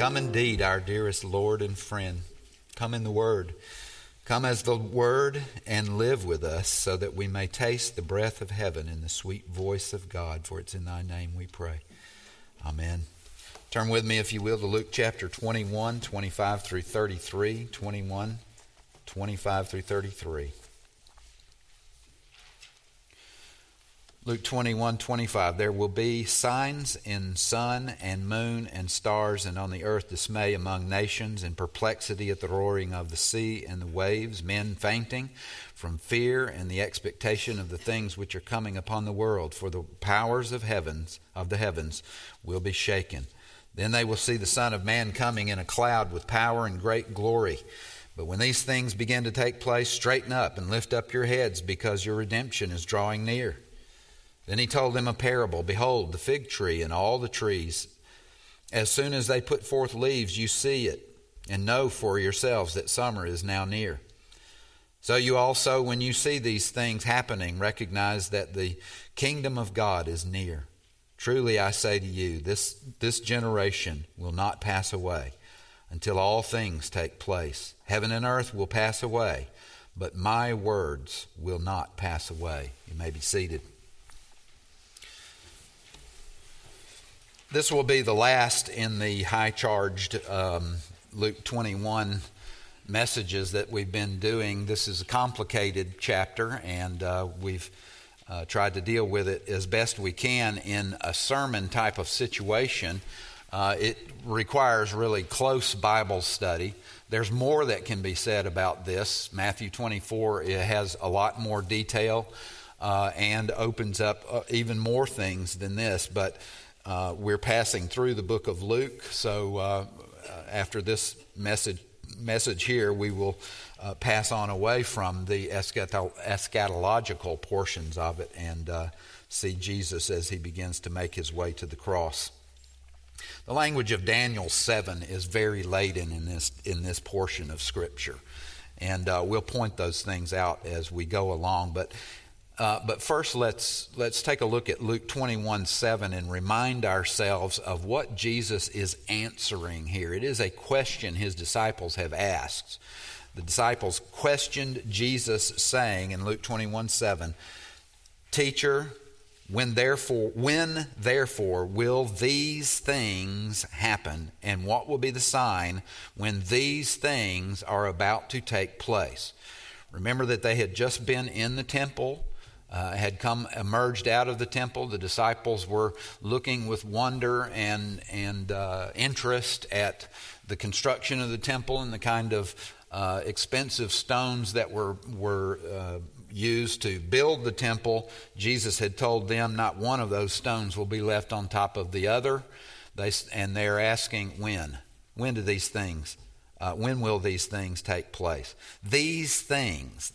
Come indeed, our dearest Lord and friend. Come in the Word. Come as the Word and live with us so that we may taste the breath of heaven and the sweet voice of God. For it's in thy name we pray. Amen. Turn with me, if you will, to Luke chapter 21, 25 through 33. 21, 25 through 33. Luke 21, 25. There will be signs in sun and moon and stars, and on the earth dismay among nations, and perplexity at the roaring of the sea and the waves, men fainting from fear and the expectation of the things which are coming upon the world. For the powers of the heavens will be shaken. Then they will see the Son of Man coming in a cloud with power and great glory. But when these things begin to take place, straighten up and lift up your heads, because your redemption is drawing near. Then he told them a parable. Behold, the fig tree and all the trees. As soon as they put forth leaves, you see it, and know for yourselves that summer is now near. So you also, when you see these things happening, recognize that the kingdom of God is near. Truly I say to you, this generation will not pass away until all things take place. Heaven and earth will pass away, but my words will not pass away. You may be seated. This will be the last in the high-charged Luke 21 messages that we've been doing. This is a complicated chapter, and we've tried to deal with it as best we can in a sermon type of situation. It requires really close Bible study. There's more that can be said about this. Matthew 24, it has a lot more detail and opens up even more things than this, but we're passing through the book of Luke, so after this message here, we will pass on away from the eschatological portions of it and see Jesus as he begins to make his way to the cross. The language of Daniel 7 is very laden in this portion of Scripture, and we'll point those things out as we go along. But first, let's take a look at Luke 21:7 and remind ourselves of what Jesus is answering here. It is a question his disciples have asked. The disciples questioned Jesus, saying in Luke 21:7, "Teacher, when therefore will these things happen, and what will be the sign when these things are about to take place?" Remember that they had just been in the temple. Had emerged out of the temple. The disciples were looking with wonder and interest at the construction of the temple and the kind of expensive stones that were used to build the temple. Jesus had told them not one of those stones will be left on top of the other. And they're asking when? When will these things take place? These things.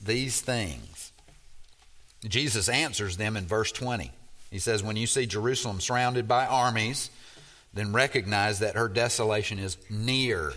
Jesus answers them in verse 20. He says, "When you see Jerusalem surrounded by armies, then recognize that her desolation is near."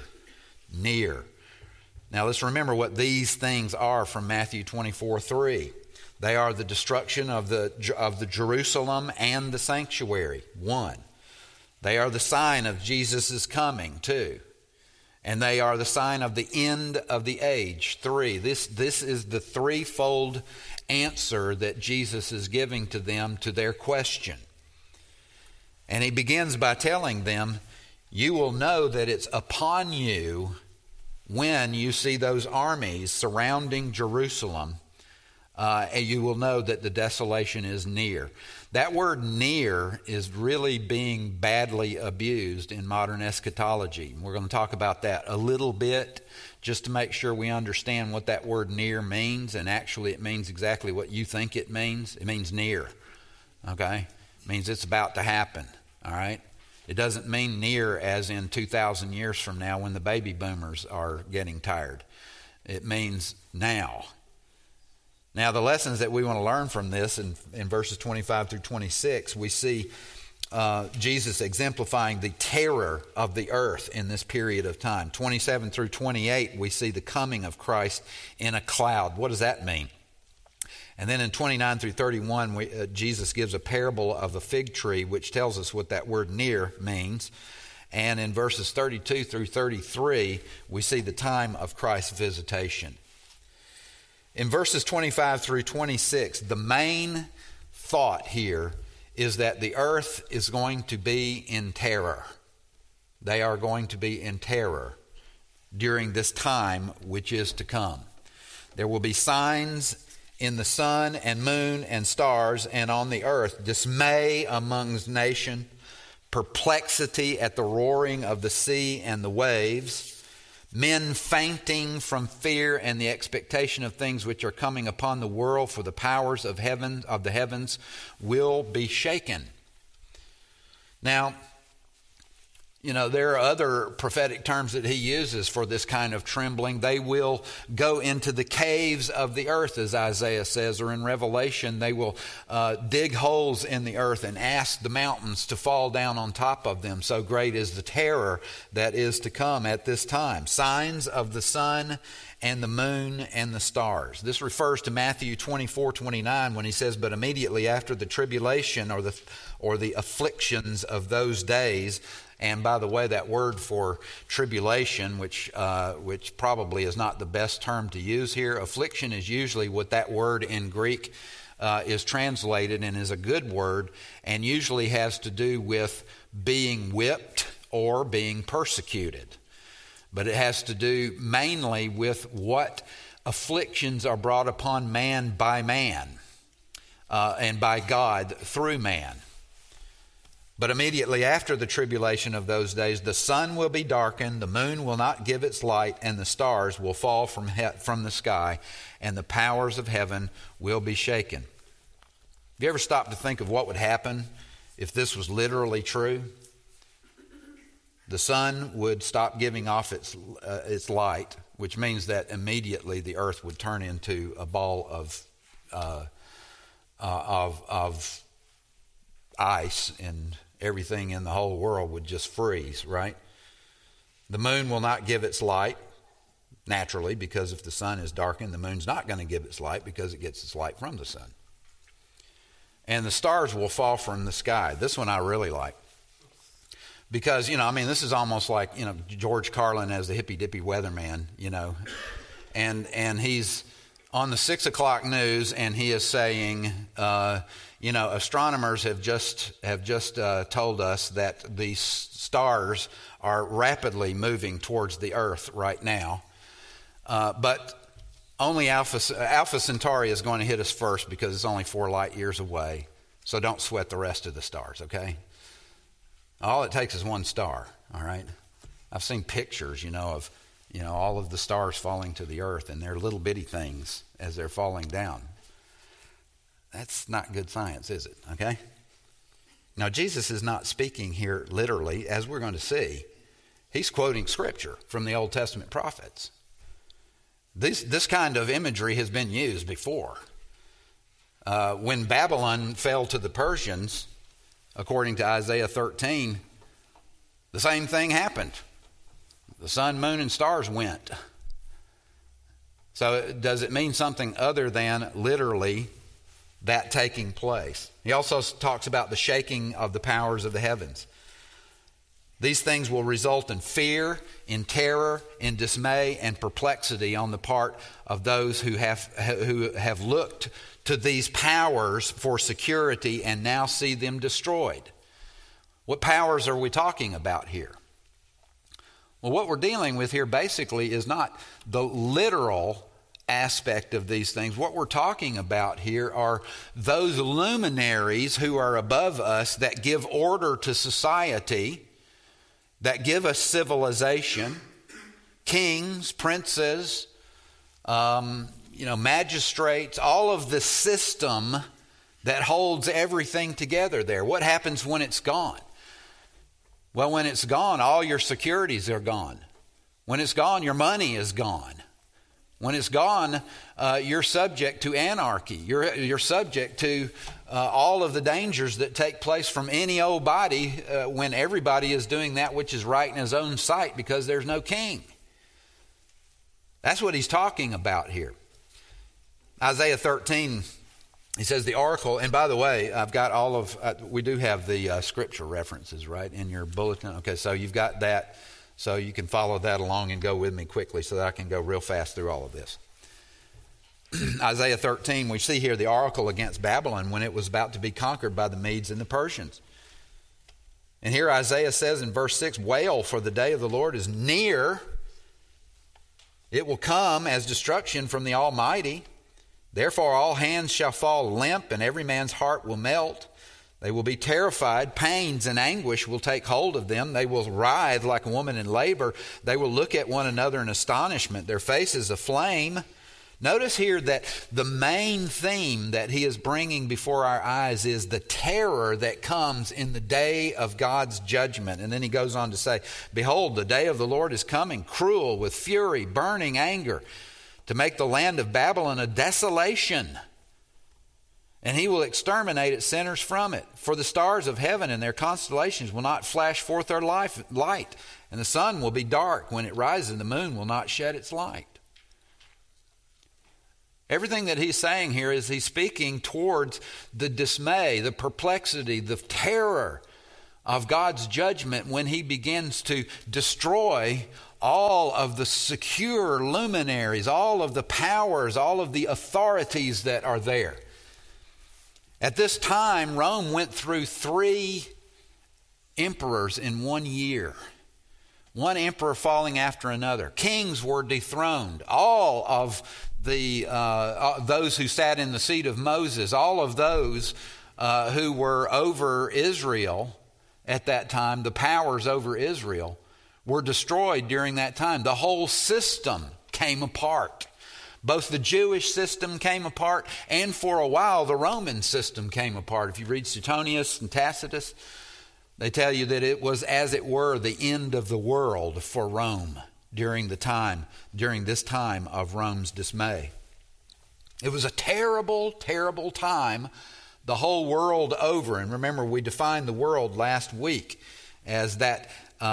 Now let's remember what these things are from Matthew 24:3. They are the destruction of the Jerusalem and the sanctuary, 1. They are the sign of Jesus' coming, 2. And they are the sign of the end of the age, 3. This is the threefold answer that Jesus is giving to them to their question. And he begins by telling them, you will know that it's upon you when you see those armies surrounding Jerusalem, and you will know that the desolation is near. That word near is really being badly abused in modern eschatology. We're going to talk about that a little bit just to make sure we understand what that word near means. And actually it means exactly what you think it means. It means near, okay? It means it's about to happen, all right? It doesn't mean near as in 2,000 years from now when the baby boomers are getting tired. It means now. Now, the lessons that we want to learn from this in verses 25 through 26, we see Jesus exemplifying the terror of the earth in this period of time. 27 through 28, we see the coming of Christ in a cloud. What does that mean? And then in 29 through 31, Jesus gives a parable of a fig tree, which tells us what that word near means. And in verses 32 through 33, we see the time of Christ's visitation. In verses 25 through 26, the main thought here is that the earth is going to be in terror. They are going to be in terror during this time which is to come. There will be signs in the sun and moon and stars, and on the earth dismay amongst nations, perplexity at the roaring of the sea and the waves, men fainting from fear and the expectation of things which are coming upon the world, for the powers of the heavens will be shaken. Now, there are other prophetic terms that he uses for this kind of trembling. They will go into the caves of the earth, as Isaiah says, or in Revelation, they will dig holes in the earth and ask the mountains to fall down on top of them. So great is the terror that is to come at this time. Signs of the sun and the moon and the stars. This refers to Matthew 24:29 when he says, "But immediately after the tribulation or the afflictions of those days," and by the way, that word for tribulation, which probably is not the best term to use here, affliction is usually what that word in Greek is translated and is a good word, and usually has to do with being whipped or being persecuted. But it has to do mainly with what afflictions are brought upon man and by God through man. But immediately after the tribulation of those days, the sun will be darkened, the moon will not give its light, and the stars will fall from the sky, and the powers of heaven will be shaken. Have you ever stopped to think of what would happen if this was literally true? The sun would stop giving off its light, which means that immediately the earth would turn into a ball of ice, and everything in the whole world would just freeze, right? The moon will not give its light, naturally, because if the sun is darkened, the moon's not going to give its light because it gets its light from the sun. And the stars will fall from the sky. This one I really like. Because, this is almost like, George Carlin as the hippy-dippy weatherman, and he's on the 6 o'clock news, and he is saying, astronomers have just told us that the stars are rapidly moving towards the earth right now, but only Alpha Centauri is going to hit us first because it's only 4 light years away, so don't sweat the rest of the stars, okay? All it takes is one star, all right? I've seen pictures, of all of the stars falling to the earth, and they're little bitty things as they're falling down. That's not good science, is it? Okay? Now, Jesus is not speaking here literally, as we're going to see. He's quoting Scripture from the Old Testament prophets. This kind of imagery has been used before. When Babylon fell to the Persians, according to Isaiah 13, the same thing happened. The sun, moon, and stars went. So does it mean something other than literally that taking place? He also talks about the shaking of the powers of the heavens. These things will result in fear, in terror, in dismay, and perplexity on the part of those who have looked to these powers for security and now see them destroyed. What powers are we talking about here? Well, what we're dealing with here basically is not the literal aspect of these things. What we're talking about here are those luminaries who are above us that give order to society, that give us civilization, kings, princes, magistrates, all of the system that holds everything together there. What happens when it's gone? Well, when it's gone, all your securities are gone. When it's gone, your money is gone. When it's gone, you're subject to anarchy. You're subject to all of the dangers that take place from any old body when everybody is doing that which is right in his own sight because there's no king. That's what he's talking about here. Isaiah 13 He says the oracle, and by the way, I've got all of, we do have the scripture references, right, in your bulletin. Okay, so you've got that, so you can follow that along and go with me quickly so that I can go real fast through all of this. Isaiah 13, we see here the oracle against Babylon when it was about to be conquered by the Medes and the Persians. And here Isaiah says in verse 6, wail, for the day of the Lord is near. It will come as destruction from the Almighty. Therefore all hands shall fall limp, and every man's heart will melt. They will be terrified. Pains and anguish will take hold of them. They will writhe like a woman in labor. They will look at one another in astonishment, their faces aflame. Notice here that the main theme that he is bringing before our eyes is the terror that comes in the day of God's judgment. And then he goes on to say, behold, the day of the Lord is coming, cruel, with fury, burning anger, to make the land of Babylon a desolation. And he will exterminate its sinners from it. For the stars of heaven and their constellations will not flash forth their light, and the sun will be dark when it rises, and the moon will not shed its light. Everything that he's saying here is he's speaking towards the dismay, the perplexity, the terror of God's judgment when he begins to destroy all of the secure luminaries, all of the powers, all of the authorities that are there. At this time, Rome went through 3 emperors in 1 year. One emperor falling after another. Kings were dethroned. All of the those who sat in the seat of Moses, all of those who were over Israel at that time, the powers over Israel, were destroyed during that time. The whole system came apart. Both the Jewish system came apart, and for a while the Roman system came apart. If you read Suetonius and Tacitus, they tell you that it was, as it were, the end of the world for Rome during this time of Rome's dismay. It was a terrible, terrible time the whole world over. And remember, we defined the world last week as that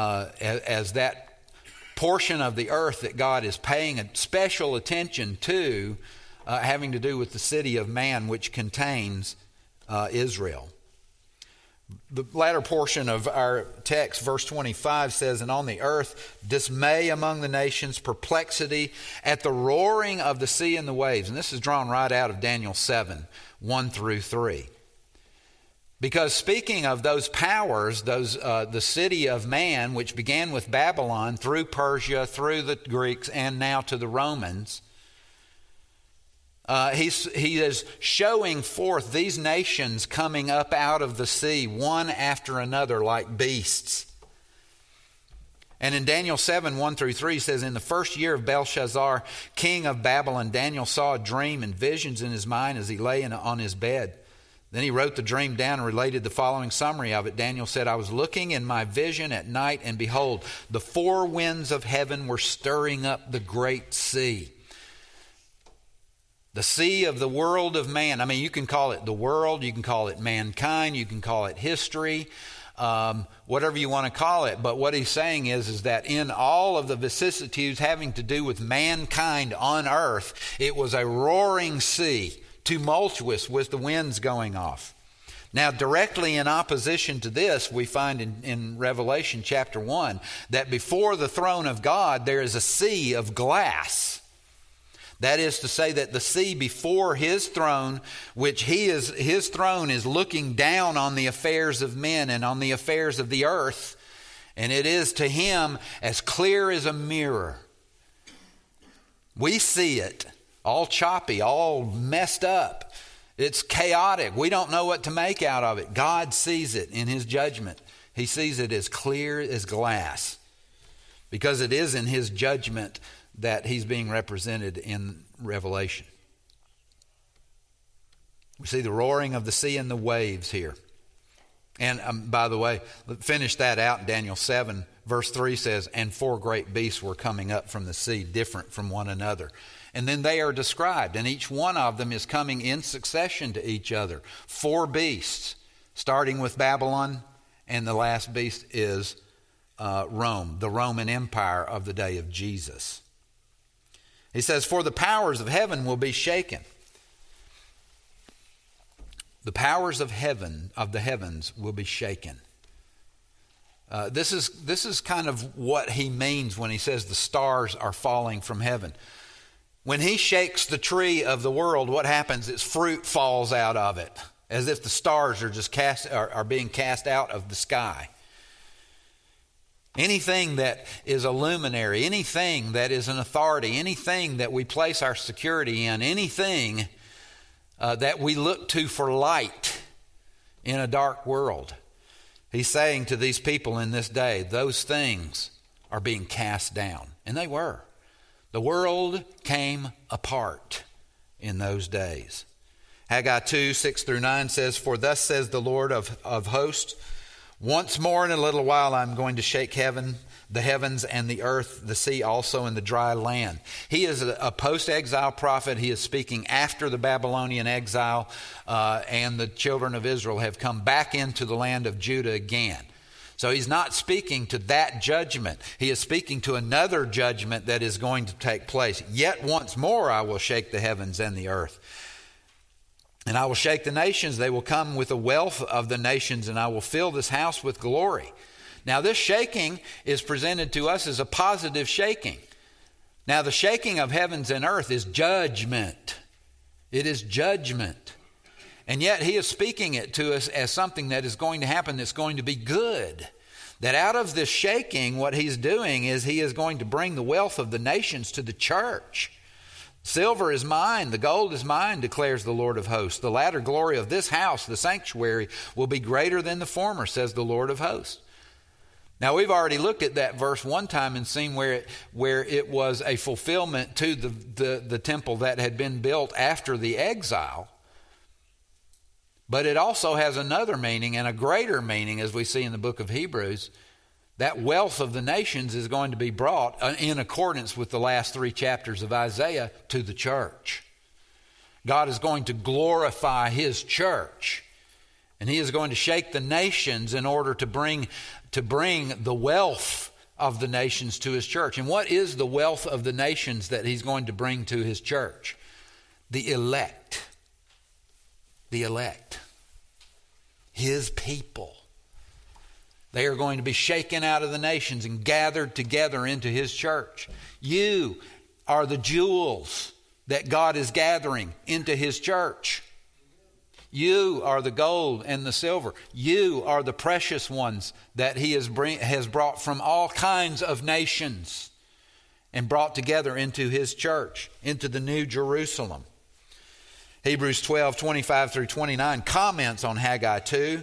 portion of the earth that God is paying a special attention to, having to do with the city of man, which contains Israel. The latter portion of our text, verse 25, says, and on the earth dismay among the nations, perplexity at the roaring of the sea and the waves. And this is drawn right out of Daniel 7, 1 through 3. Because speaking of those powers, the city of man, which began with Babylon, through Persia, through the Greeks, and now to the Romans, he is showing forth these nations coming up out of the sea, one after another, like beasts. And in Daniel 7, 1 through 3, he says, in the first year of Belshazzar, king of Babylon, Daniel saw a dream and visions in his mind as he lay on his bed. Then he wrote the dream down and related the following summary of it. Daniel said, I was looking in my vision at night, and behold, the 4 winds of heaven were stirring up the great sea. The sea of the world of man. I mean, you can call it the world, you can call it mankind, you can call it history, whatever you want to call it. But what he's saying is that in all of the vicissitudes having to do with mankind on earth, it was a roaring sea, tumultuous with the winds going off. Now, directly in opposition to this, we find in Revelation chapter 1 that before the throne of God there is a sea of glass. That is to say that the sea before his throne, which his throne is looking down on the affairs of men and on the affairs of the earth, and it is to him as clear as a mirror. We see it all choppy, all messed up. It's chaotic. We don't know what to make out of it. God sees it in his judgment. He sees it as clear as glass, because it is in his judgment that he's being represented in Revelation. We see the roaring of the sea and the waves here. And by the way, finish that out in Daniel 7. Verse 3 says, and 4 great beasts were coming up from the sea, different from one another. And then they are described, and each one of them is coming in succession to each other. 4 beasts, starting with Babylon, and the last beast is Rome, the Roman Empire of the day of Jesus. He says, for the powers of heaven will be shaken. The powers of the heavens will be shaken. This is kind of what he means when he says the stars are falling from heaven. When he shakes the tree of the world, what happens? Its fruit falls out of it, as if the stars are just are being cast out of the sky. Anything that is a luminary, anything that is an authority, anything that we place our security in, anything that we look to for light in a dark world. He's saying to these people in this day, those things are being cast down. And they were. The world came apart in those days. Haggai 2, 6 through 9 says, "For thus says the Lord of hosts, once more in a little while I'm going to shake the heavens and the earth, the sea also, and the dry land." He is a post-exile prophet. He is speaking after the Babylonian exile, and the children of Israel have come back into the land of Judah again. So he's not speaking to that judgment. He is speaking to another judgment that is going to take place. "Yet once more I will shake the heavens and the earth. And I will shake the nations. They will come with the wealth of the nations, and I will fill this house with glory." Now, this shaking is presented to us as a positive shaking. Now, the shaking of heavens and earth is judgment. It is judgment. And yet, he is speaking it to us as something that is going to happen that's going to be good. That out of this shaking, what he's doing is he is going to bring the wealth of the nations to the church. "Silver is mine, the gold is mine, declares the Lord of hosts. The latter glory of this house, the sanctuary, will be greater than the former, says the Lord of hosts." Now, we've already looked at that verse one time and seen where it was a fulfillment to the temple that had been built after the exile. But it also has another meaning and a greater meaning, as we see in the book of Hebrews. That wealth of the nations is going to be brought in accordance with the last 3 chapters of Isaiah to the church. God is going to glorify his church. And he is going to shake the nations in order to bring the wealth of the nations to his church. And what is the wealth of the nations that he's going to bring to his church? The elect. The elect. His people. They are going to be shaken out of the nations and gathered together into his church. You are the jewels that God is gathering into his church. You are the gold and the silver. You are the precious ones that he has brought from all kinds of nations and brought together into his church, into the New Jerusalem. Hebrews 12, 25 through 29 comments on Haggai 2.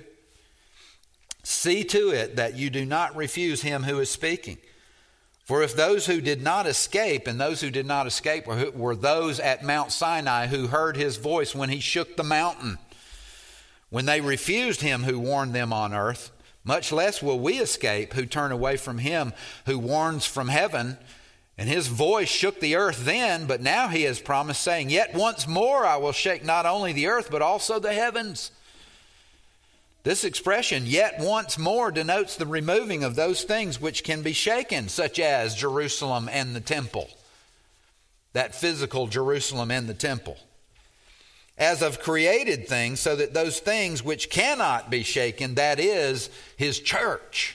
"See to it that you do not refuse him who is speaking. For if those who did not escape," and those who did not escape were those at Mount Sinai who heard his voice when he shook the mountain, "when they refused him who warned them on earth, much less will we escape who turn away from him who warns from heaven. And his voice shook the earth then, but now he has promised, saying, Yet once more I will shake not only the earth, but also the heavens." This expression, "yet once more," denotes the removing of those things which can be shaken, such as Jerusalem and the temple. That physical Jerusalem and the temple. "As of created things, so that those things which cannot be shaken," that is, his church.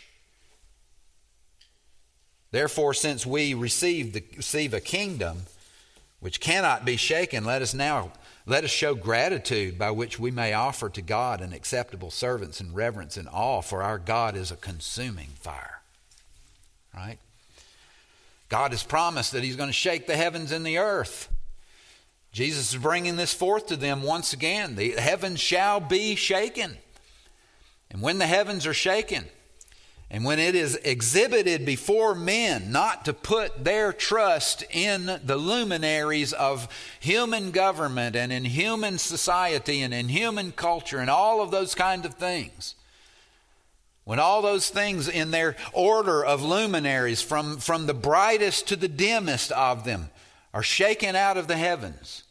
"Therefore, since we receive a kingdom which cannot be shaken, let us show gratitude by which we may offer to God an acceptable service in reverence and awe, for our God is a consuming fire." Right? God has promised that he's going to shake the heavens and the earth. Jesus is bringing this forth to them once again. The heavens shall be shaken. And when the heavens are shaken, and when it is exhibited before men, not to put their trust in the luminaries of human government and in human society and in human culture and all of those kinds of things, when all those things in their order of luminaries, from the brightest to the dimmest of them, are shaken out of the heavens,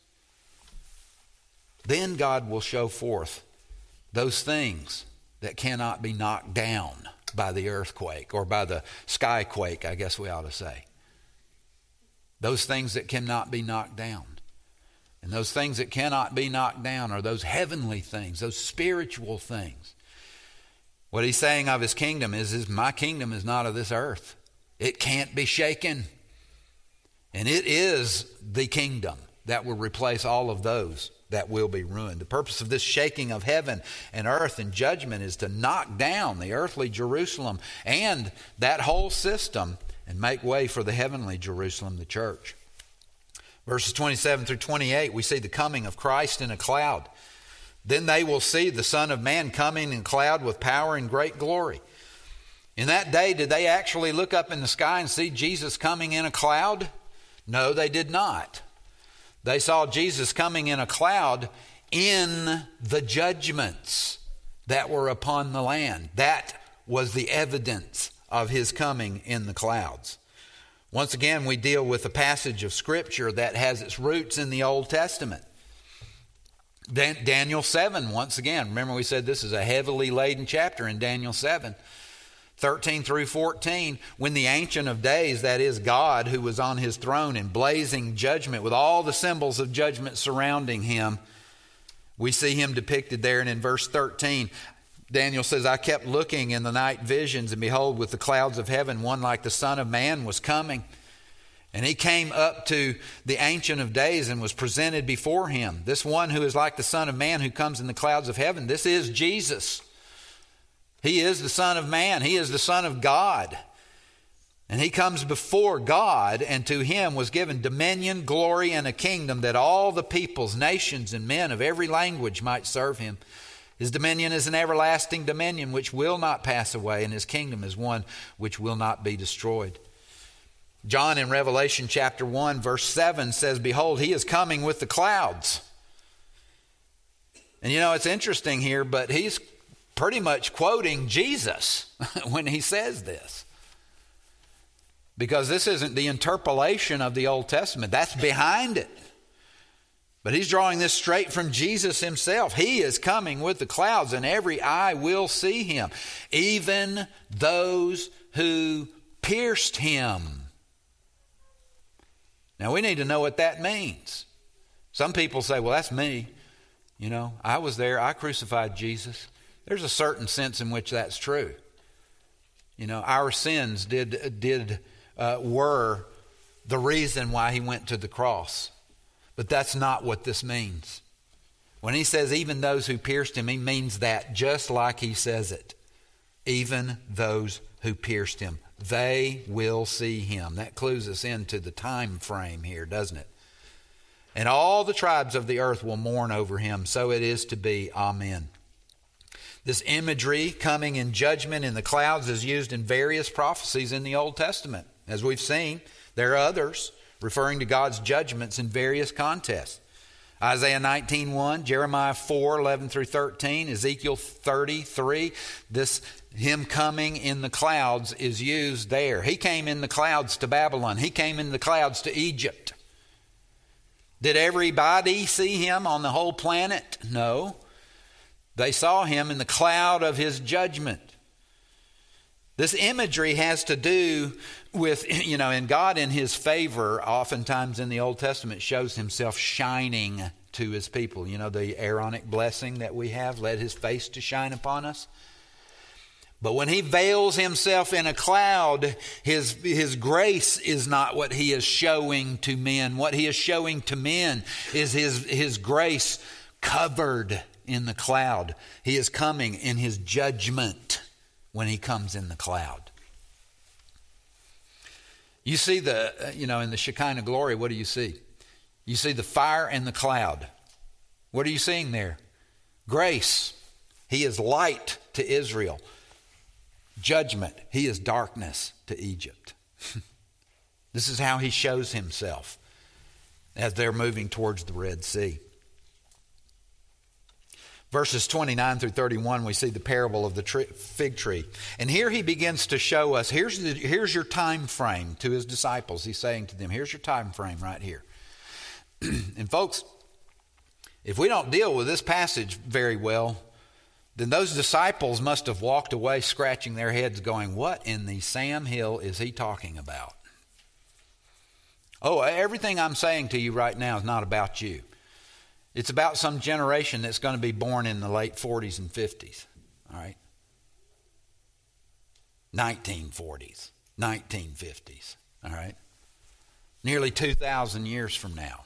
then God will show forth those things that cannot be knocked down by the earthquake, or by the skyquake, I guess we ought to say. Those things that cannot be knocked down. And those things that cannot be knocked down are those heavenly things, those spiritual things. What he's saying of his kingdom is my kingdom is not of this earth. It can't be shaken. And it is the kingdom that will replace all of those that will be ruined. The purpose of this shaking of heaven and earth and judgment is to knock down the earthly Jerusalem and that whole system and make way for the heavenly Jerusalem, the church. Verses 27 through 28, we see the coming of Christ in a cloud. Then they will see the Son of Man coming in a cloud with power and great glory. In that day, did they actually look up in the sky and see Jesus coming in a cloud? No, they did not. They saw Jesus coming in a cloud in the judgments that were upon the land. That was the evidence of his coming in the clouds. Once again, we deal with a passage of Scripture that has its roots in the Old Testament. Daniel 7, once again. Remember we said this is a heavily laden chapter in Daniel 7. 13 through 14, when the Ancient of Days, that is God, who was on his throne in blazing judgment with all the symbols of judgment surrounding him, we see him depicted there. And in verse 13, Daniel says, I kept looking in the night visions, and behold, with the clouds of heaven, one like the Son of Man was coming. And he came up to the Ancient of Days and was presented before him. This one who is like the Son of Man who comes in the clouds of heaven, this is Jesus. He is the Son of Man. He is the Son of God. And he comes before God, and to him was given dominion, glory, and a kingdom that all the peoples, nations, and men of every language might serve him. His dominion is an everlasting dominion which will not pass away, and his kingdom is one which will not be destroyed. John in Revelation chapter 1 verse 7 says, behold, he is coming with the clouds. And you know, it's interesting here, but he's pretty much quoting Jesus when he says this. Because this isn't the interpolation of the Old Testament. That's behind it. But he's drawing this straight from Jesus himself. He is coming with the clouds, and every eye will see him, even those who pierced him. Now, we need to know what that means. Some people say, well, that's me. You know, I was there. I crucified Jesus. There's a certain sense in which that's true. You know, our sins were the reason why he went to the cross. But that's not what this means. When he says even those who pierced him, he means that just like he says it. Even those who pierced him. They will see him. That clues us into the time frame here, doesn't it? And all the tribes of the earth will mourn over him. So it is to be. Amen. This imagery coming in judgment in the clouds is used in various prophecies in the Old Testament. As we've seen, there are others referring to God's judgments in various contexts. Isaiah 19:1, Jeremiah 4:11 through 13, Ezekiel 33. This him coming in the clouds is used there. He came in the clouds to Babylon. He came in the clouds to Egypt. Did everybody see him on the whole planet? No. They saw him in the cloud of his judgment. This imagery has to do with, you know, and God in his favor, oftentimes in the Old Testament, shows himself shining to his people. You know, the Aaronic blessing that we have, let his face to shine upon us. But when he veils himself in a cloud, his grace is not what he is showing to men. What he is showing to men is his grace covered in the cloud. He is coming in his judgment when he comes in the cloud. You see in the Shekinah glory, what do you see? You see the fire and the cloud. What are you seeing there? Grace. He is light to Israel. Judgment. He is darkness to Egypt. This is how he shows himself as they're moving towards the Red Sea. Verses 29 through 31, we see the parable of the fig tree. And here he begins to show us, here's your time frame to his disciples. He's saying to them, here's your time frame right here. And folks, if we don't deal with this passage very well, then those disciples must have walked away scratching their heads going, what in the Sam Hill is he talking about? Oh, everything I'm saying to you right now is not about you. It's about some generation that's going to be born in the late 40s and 50s. All right? 1940s, 1950s. All right? Nearly 2,000 years from now.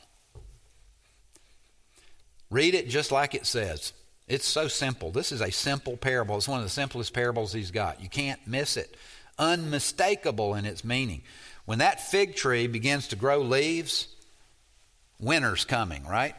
Read it just like it says. It's so simple. This is a simple parable. It's one of the simplest parables he's got. You can't miss it. Unmistakable in its meaning. When that fig tree begins to grow leaves, winter's coming, right?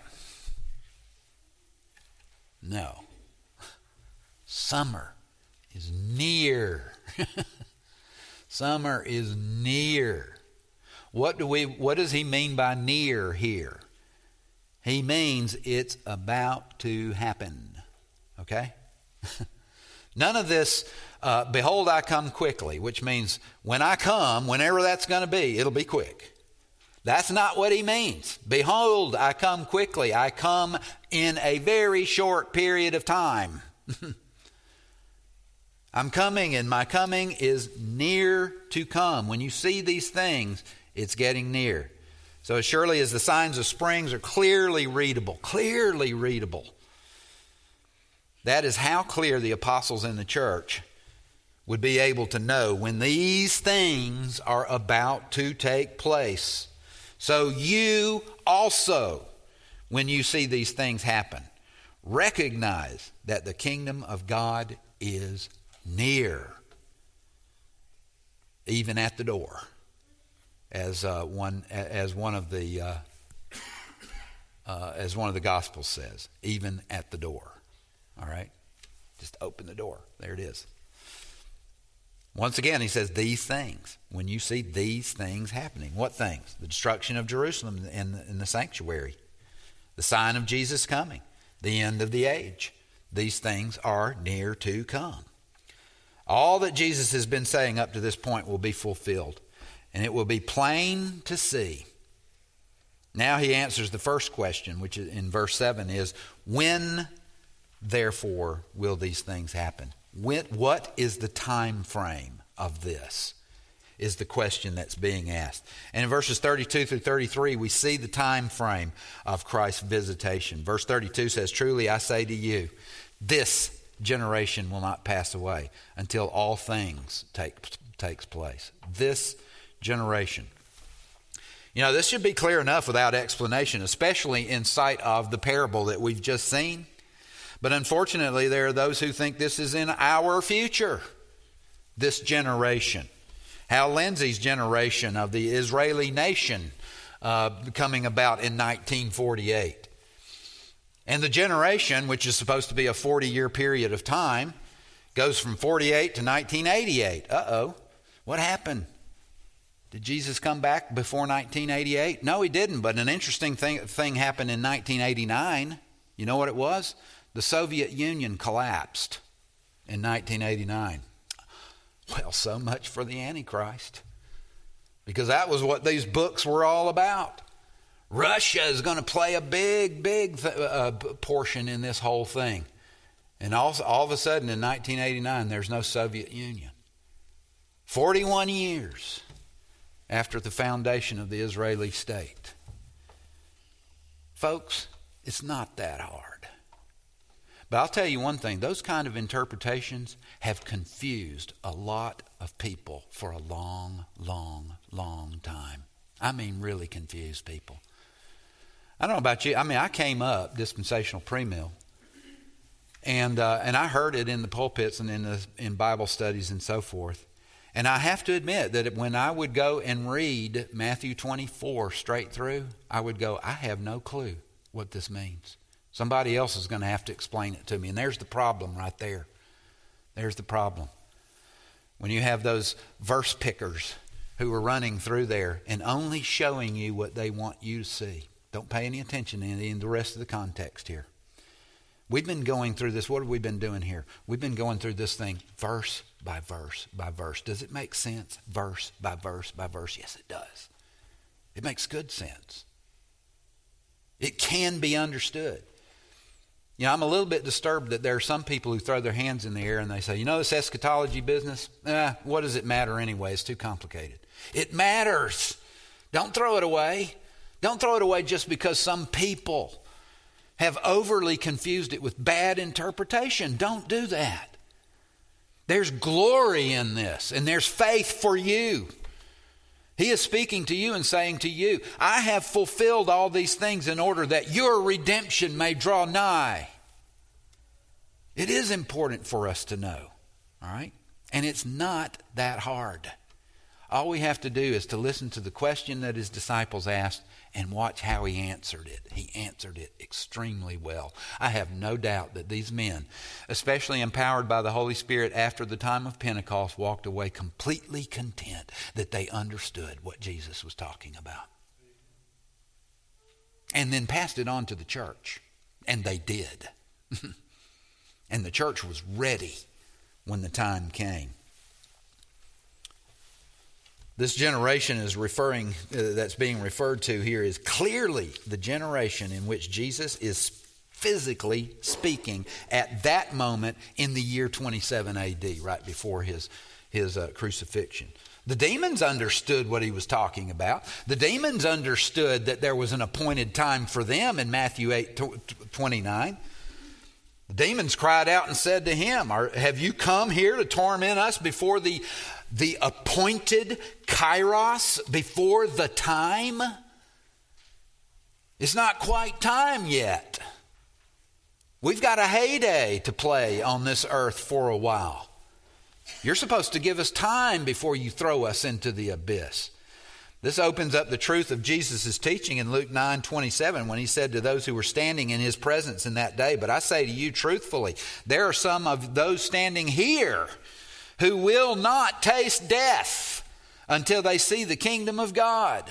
No. Summer is near. Summer is near. What does he mean by near here? He means it's about to happen. Okay? None of this, behold, I come quickly, which means when I come, whenever that's going to be, it'll be quick. That's not what he means. Behold, I come quickly. I come in a very short period of time. I'm coming, and my coming is near to come. When you see these things, it's getting near. So as surely as the signs of springs are clearly readable, that is how clear the apostles in the church would be able to know when these things are about to take place. So you also, when you see these things happen, recognize that the kingdom of God is near, even at the door, as one of the Gospels says, even at the door. All right? Just open the door. There it is. Once again, he says these things. When you see these things happening. What things? The destruction of Jerusalem in the sanctuary. The sign of Jesus coming. The end of the age. These things are near to come. All that Jesus has been saying up to this point will be fulfilled. And it will be plain to see. Now he answers the first question, which is in verse 7 is, when therefore will these things happen? What is the time frame of this? Is the question that's being asked. And in verses 32 through 33, we see the time frame of Christ's visitation. Verse 32 says, truly I say to you, this generation will not pass away until all things takes place. This generation. You know, this should be clear enough without explanation, especially in sight of the parable that we've just seen. But unfortunately, there are those who think this is in our future, this generation. Hal Lindsey's generation of the Israeli nation coming about in 1948. And the generation, which is supposed to be a 40-year period of time, goes from 48 to 1988. Uh-oh, what happened? Did Jesus come back before 1988? No, he didn't, but an interesting thing happened in 1989. You know what it was? The Soviet Union collapsed in 1989. Well, so much for the Antichrist. Because that was what these books were all about. Russia is going to play a big portion in this whole thing. And all of a sudden in 1989, there's no Soviet Union. 41 years after the foundation of the Israeli state. Folks, it's not that hard. But I'll tell you one thing, those kind of interpretations have confused a lot of people for a long time. I mean, really confused people. I don't know about you. I mean, I came up dispensational premill, and I heard it in the pulpits and in Bible studies and so forth. And I have to admit that when I would go and read Matthew 24 straight through, I would go, I have no clue what this means. Somebody else is going to have to explain it to me. And there's the problem right there. There's the problem. When you have those verse pickers who are running through there and only showing you what they want you to see. Don't pay any attention in the rest of the context here. We've been going through this. What have we been doing here? We've been going through this thing verse by verse by verse. Does it make sense? Verse by verse by verse. Yes, it does. It makes good sense. It can be understood. You know, I'm a little bit disturbed that there are some people who throw their hands in the air and they say, you know, this eschatology business, what does it matter anyway? It's too complicated. It matters. Don't throw it away. Don't throw it away just because some people have overly confused it with bad interpretation. Don't do that. There's glory in this, and there's faith for you. He is speaking to you and saying to you, I have fulfilled all these things in order that your redemption may draw nigh. It is important for us to know, all right? And it's not that hard. All we have to do is to listen to the question that his disciples asked and watch how he answered it. He answered it extremely well. I have no doubt that these men, especially empowered by the Holy Spirit after the time of Pentecost, walked away completely content that they understood what Jesus was talking about. And then passed it on to the church. And they did. And the church was ready when the time came. This generation that's being referred to here is clearly the generation in which Jesus is physically speaking at that moment in the year 27 AD, right before his crucifixion. The demons understood what he was talking about. The demons understood that there was an appointed time for them in Matthew 8:29. The demons cried out and said to him, have you come here to torment us before the appointed kairos, before the time? It's not quite time yet. We've got a heyday to play on this earth for a while. You're supposed to give us time before you throw us into the abyss. This opens up the truth of Jesus' teaching in Luke 9:27 when he said to those who were standing in his presence in that day, but I say to you truthfully, there are some of those standing here who will not taste death until they see the kingdom of God.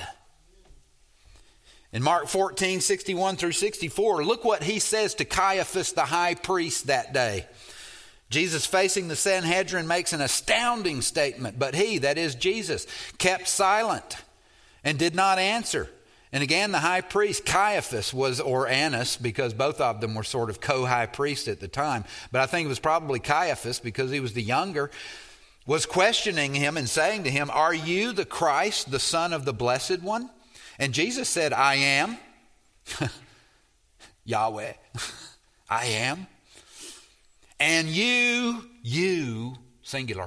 In Mark 14:61 through 64, look what he says to Caiaphas the high priest that day. Jesus, facing the Sanhedrin, makes an astounding statement, but he, that is Jesus, kept silent and did not answer. And again, the high priest, Caiaphas, or Annas, because both of them were sort of co-high priests at the time, but I think it was probably Caiaphas because he was the younger, was questioning him and saying to him, are you the Christ, the Son of the Blessed One? And Jesus said, I am. Yahweh, I am. And you, singular,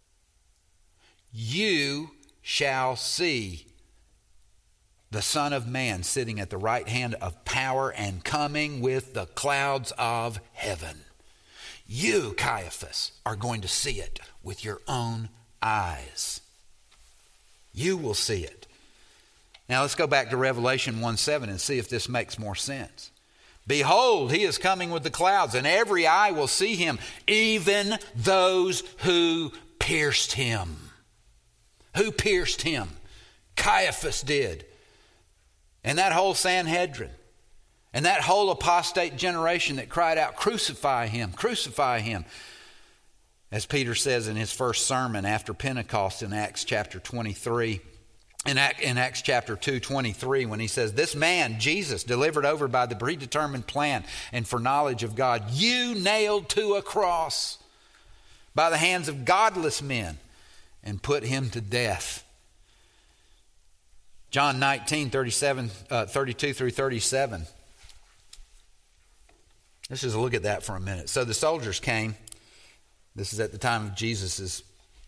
you shall see the Son of Man sitting at the right hand of power and coming with the clouds of heaven. You, Caiaphas, are going to see it with your own eyes. You will see it. Now let's go back to Revelation 1:7 and see if this makes more sense. Behold, he is coming with the clouds, and every eye will see him, even those who pierced him. Who pierced him? Caiaphas did. And that whole Sanhedrin. And that whole apostate generation that cried out, crucify him, crucify him. As Peter says in his first sermon after Pentecost in Acts chapter 23. In Acts chapter 2:23, when he says, this man, Jesus, delivered over by the predetermined plan and for knowledge of God, you nailed to a cross by the hands of godless men and put him to death. John 19:32 through 37. Let's just look at that for a minute. So the soldiers came. This is at the time of Jesus's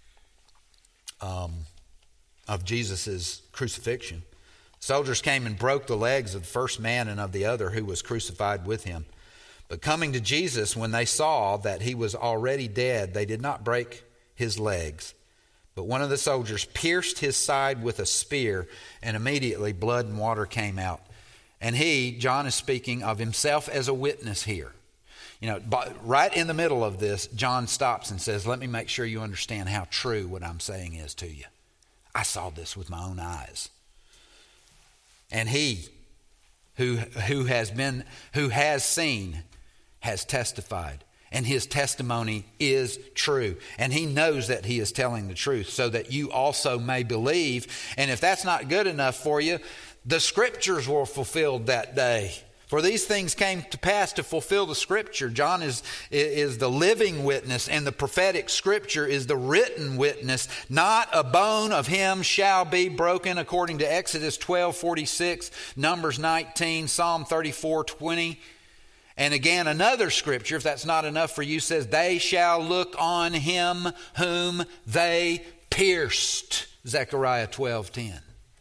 crucifixion. Soldiers came and broke the legs of the first man and of the other who was crucified with him. But coming to Jesus, when they saw that he was already dead, they did not break his legs. But one of the soldiers pierced his side with a spear, and immediately blood and water came out. And he, John is speaking of himself as a witness here. You know, right in the middle of this, John stops and says, let me make sure you understand how true what I'm saying is to you. I saw this with my own eyes. And he who has seen has testified. And his testimony is true. And he knows that he is telling the truth so that you also may believe. And if that's not good enough for you, the scriptures were fulfilled that day. For these things came to pass to fulfill the scripture. John is the living witness, and the prophetic scripture is the written witness. Not a bone of him shall be broken, according to Exodus 12:46, Numbers 19, Psalm 34:20. And again, another scripture, if that's not enough for you, says, they shall look on him whom they pierced. Zechariah 12:10.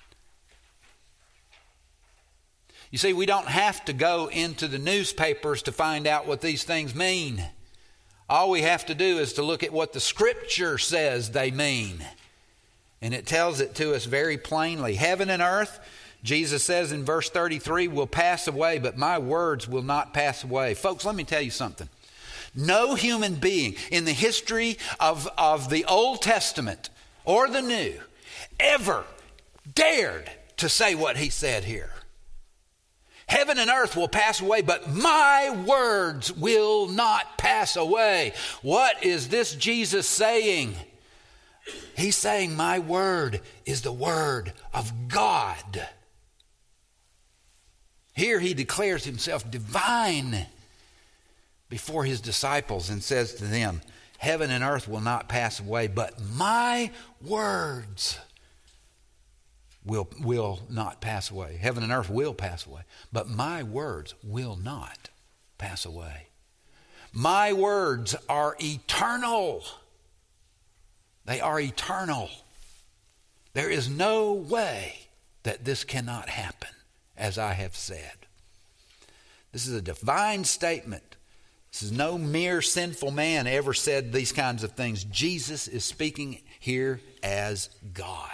You see, we don't have to go into the newspapers to find out what these things mean. All we have to do is to look at what the Scripture says they mean. And it tells it to us very plainly. Heaven and earth, Jesus says in verse 33, will pass away, but my words will not pass away. Folks, let me tell you something. No human being in the history of the Old Testament or the New ever dared to say what he said here. Heaven and earth will pass away, but my words will not pass away. What is this Jesus saying? He's saying my word is the word of God. Here he declares himself divine before his disciples and says to them, heaven and earth will not pass away, but my words will not pass away. Heaven and earth will pass away, but my words will not pass away. My words are eternal. They are eternal. There is no way that this cannot happen, as I have said. This is a divine statement. This is no mere sinful man ever said these kinds of things. Jesus is speaking here as God.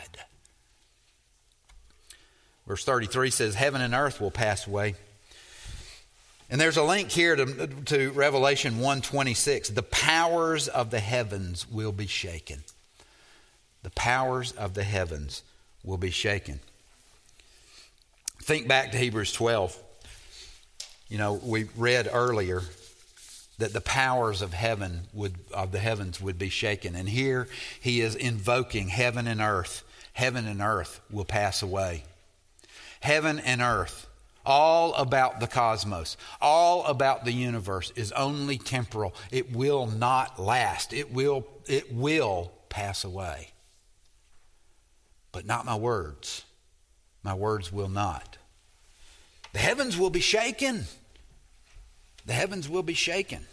Verse 33 says, heaven and earth will pass away. And there's a link here to Revelation 1:26. The powers of the heavens will be shaken. The powers of the heavens will be shaken. Think back to Hebrews 12. You know, we read earlier that the powers of the heavens would be shaken. And here he is invoking heaven and earth. Heaven and earth will pass away. Heaven and earth, all about the cosmos, all about the universe, is only temporal. It will not last. It will pass away. But not my words. My words will not. The heavens will be shaken. The heavens will be shaken.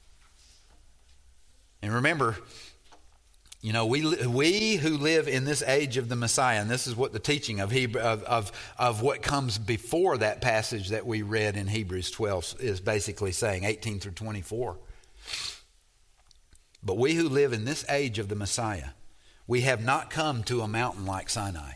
And remember, you know, we who live in this age of the Messiah, and this is what the teaching of what comes before that passage that we read in Hebrews 12 is basically saying, 18 through 24. But we who live in this age of the Messiah, we have not come to a mountain like Sinai.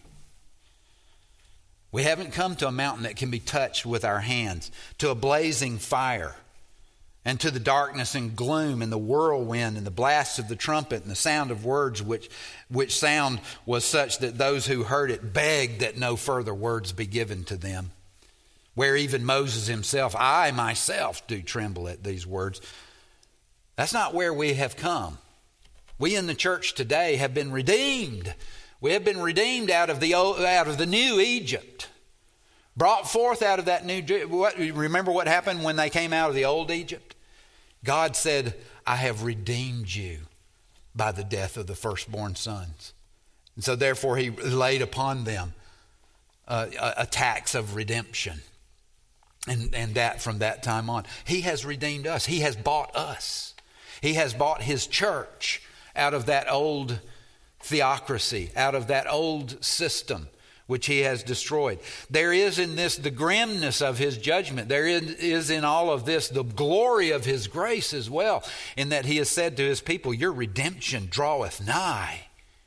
We haven't come to a mountain that can be touched with our hands, to a blazing fire, and to the darkness and gloom and the whirlwind and the blasts of the trumpet and the sound of words, which sound was such that those who heard it begged that no further words be given to them. Where even Moses himself, I myself do tremble at these words. That's not where we have come. We in the church today have been redeemed. We have been redeemed out of the new Egypt. Brought forth out of that new... Remember what happened when they came out of the old Egypt? God said, I have redeemed you by the death of the firstborn sons. And so therefore he laid upon them a tax of redemption. And that from that time on. He has redeemed us. He has bought us. He has bought his church out of that old theocracy, out of that old system which he has destroyed. There is in this the grimness of his judgment. There is in all of this the glory of his grace as well, in that he has said to his people, your redemption draweth nigh.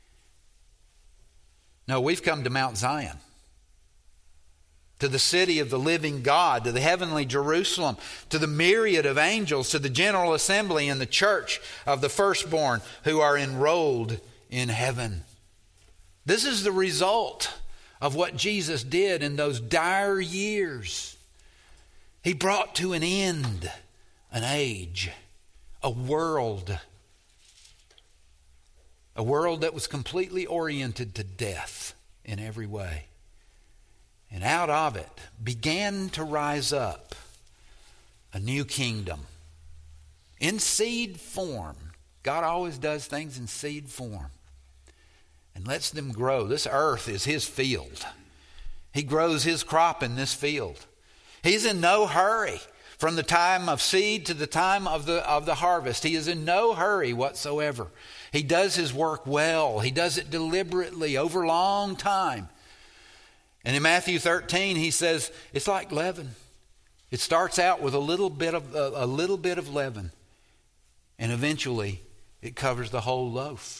No, we've come to Mount Zion, to the city of the living God, to the heavenly Jerusalem, to the myriad of angels, to the general assembly and the church of the firstborn who are enrolled in heaven. This is the result of what Jesus did in those dire years. He brought to an end an age, a world that was completely oriented to death in every way. And out of it began to rise up a new kingdom in seed form. God always does things in seed form and lets them grow. This earth is his field. He grows his crop in this field. He's in no hurry. From the time of seed to the time of the harvest. He is in no hurry whatsoever. He does his work well. He does it deliberately over a long time. And in Matthew 13, he says, it's like leaven. It starts out with a little bit of leaven, and eventually it covers the whole loaf.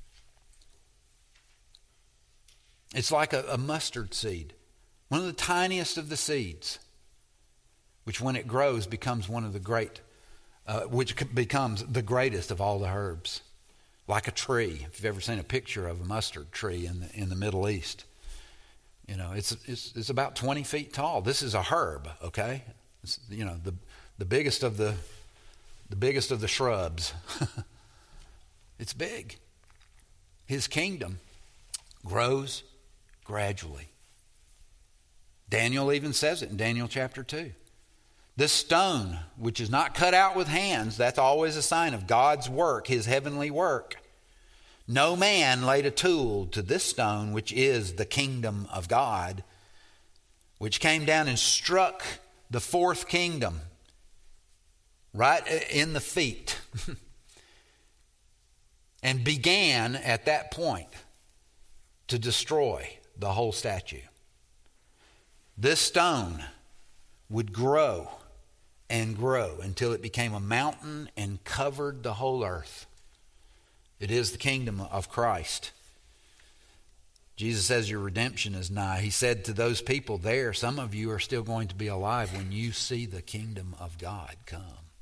It's like a mustard seed, one of the tiniest of the seeds, which when it grows becomes one of the which becomes the greatest of all the herbs, like a tree. If you've ever seen a picture of a mustard tree in the Middle East, you know it's about 20 feet tall. This is a herb, okay? It's, the biggest of the shrubs. It's big. His kingdom grows gradually. Daniel even says it in Daniel chapter 2. This stone, which is not cut out with hands, that's always a sign of God's work, his heavenly work. No man laid a tool to this stone, which is the kingdom of God, which came down and struck the fourth kingdom right in the feet and began at that point to destroy the whole statue. This stone would grow and grow until it became a mountain and covered the whole earth. It is the kingdom of Christ. Jesus says your redemption is nigh. He said to those people there, some of you are still going to be alive when you see the kingdom of God come.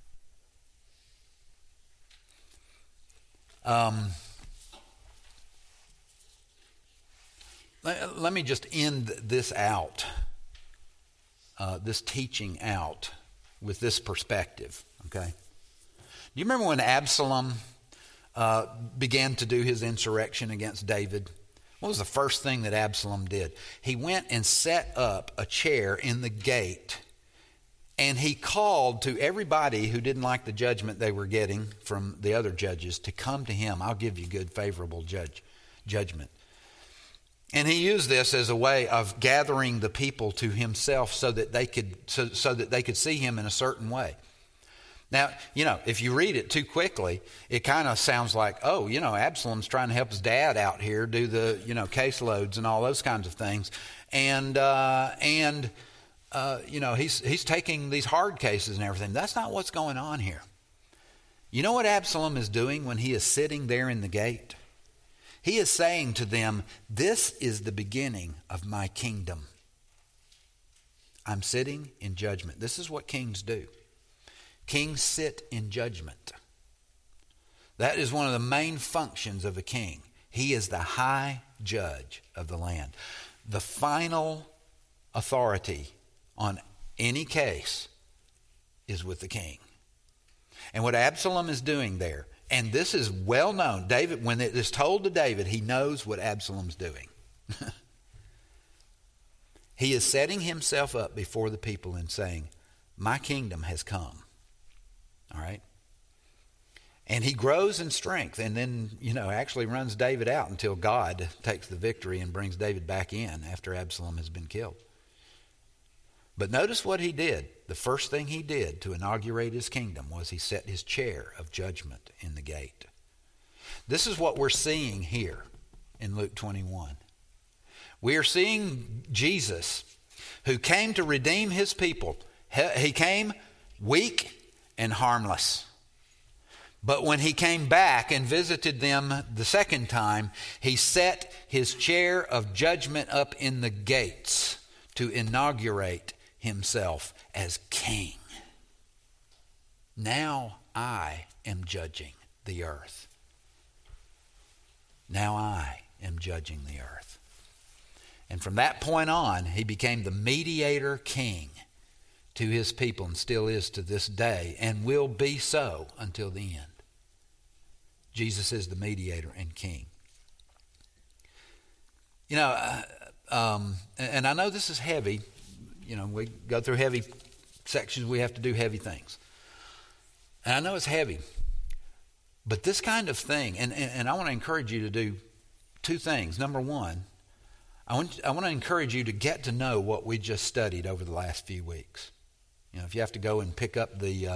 Let me just end this out, this teaching out with this perspective, okay? Do you remember when Absalom began to do his insurrection against David? What was the first thing that Absalom did? He went and set up a chair in the gate, and he called to everybody who didn't like the judgment they were getting from the other judges to come to him. I'll give you good, favorable judgment. And he used this as a way of gathering the people to himself so that they could see him in a certain way. Now, if you read it too quickly, it kind of sounds like, Absalom's trying to help his dad out here do the, caseloads and all those kinds of things. And he's taking these hard cases and everything. That's not what's going on here. You know what Absalom is doing when he is sitting there in the gate? He is saying to them, this is the beginning of my kingdom. I'm sitting in judgment. This is what kings do. Kings sit in judgment. That is one of the main functions of a king. He is the high judge of the land. The final authority on any case is with the king. And what Absalom is doing there, and this is well known, David, when it is told to David, he knows what Absalom's doing. He is setting himself up before the people and saying, my kingdom has come. All right? And he grows in strength and then, actually runs David out until God takes the victory and brings David back in after Absalom has been killed. But notice what he did. The first thing he did to inaugurate his kingdom was he set his chair of judgment in the gate. This is what we're seeing here in Luke 21. We are seeing Jesus, who came to redeem his people. He came weak and harmless. But when he came back and visited them the second time, he set his chair of judgment up in the gates to inaugurate himself as king. Now I am judging the earth. Now I am judging the earth. And from that point on, he became the mediator king to his people and still is to this day and will be so until the end. Jesus is the mediator and king. And I know this is heavy. We go through heavy sections. We have to do heavy things. And I know it's heavy. But this kind of thing, and I want to encourage you to do two things. Number one, I want to encourage you to get to know what we just studied over the last few weeks. If you have to go and pick up the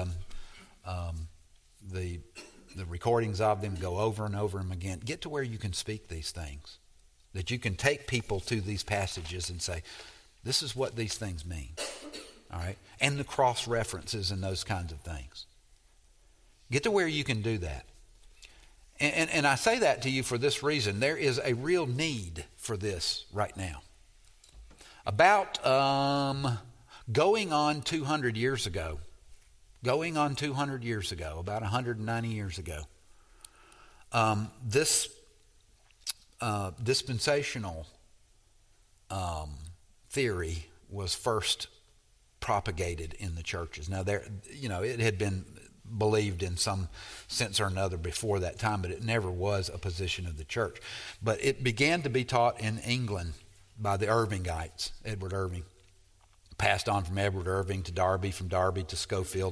recordings of them, go over and over them again, get to where you can speak these things, that you can take people to these passages and say, this is what these things mean, all right? And the cross references and those kinds of things. Get to where you can do that. And I say that to you for this reason. There is a real need for this right now. About going on 200 years ago, about 190 years ago, this dispensational theory was first propagated in the churches. Now, it had been believed in some sense or another before that time, but it never was a position of the church. But it began to be taught in England by the Irvingites, Edward Irving. Passed on from Edward Irving to Darby, from Darby to Scofield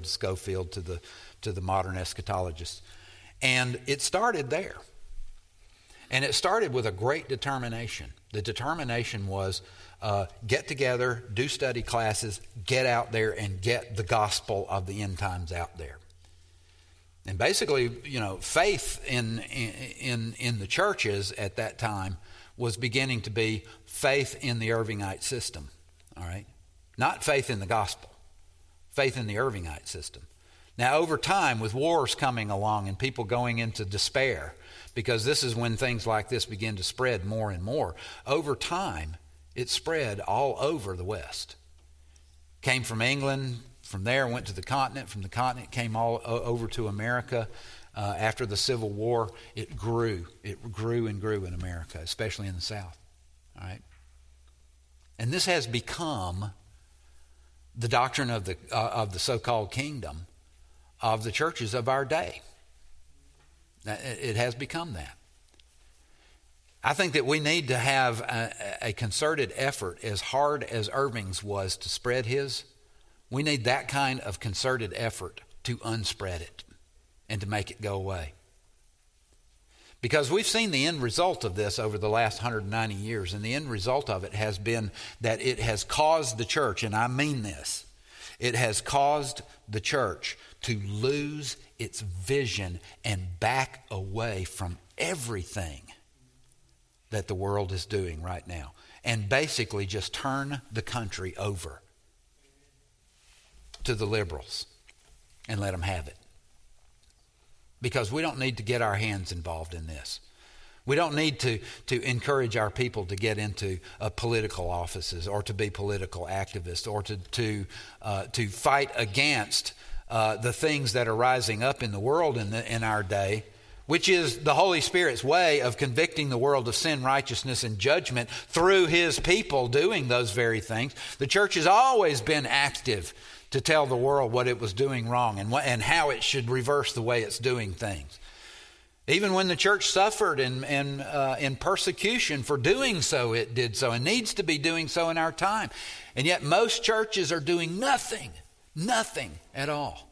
to the modern eschatologists. And it started there. And it started with a great determination. The determination was get together, do study classes, get out there and get the gospel of the end times out there. And basically, faith in the churches at that time was beginning to be faith in the Irvingite system, all right? Not faith in the gospel, faith in the Irvingite system. Now, over time, with wars coming along and people going into despair, because this is when things like this begin to spread more and more, over time, it spread all over the West. Came from England, from there went to the continent, from the continent came all over to America. After the Civil War, it grew and grew in America, especially in the South, all right? And this has become the doctrine of the so-called kingdom of the churches of our day. It has become that. I think that we need to have a concerted effort, as hard as Irving's was to spread his. We need that kind of concerted effort to unspread it and to make it go away. Because we've seen the end result of this over the last 190 years, and the end result of it has been that it has caused the church, and I mean this, it has caused the church to lose its vision and back away from everything that the world is doing right now, and basically just turn the country over to the liberals and let them have it. Because we don't need to get our hands involved in this. We don't need to encourage our people to get into political offices or to be political activists or to fight against the things that are rising up in the world in our day, which is the Holy Spirit's way of convicting the world of sin, righteousness, and judgment through His people doing those very things. The church has always been active to tell the world what it was doing wrong and how it should reverse the way it's doing things. Even when the church suffered in persecution for doing so, it did so and needs to be doing so in our time. And yet most churches are doing nothing at all.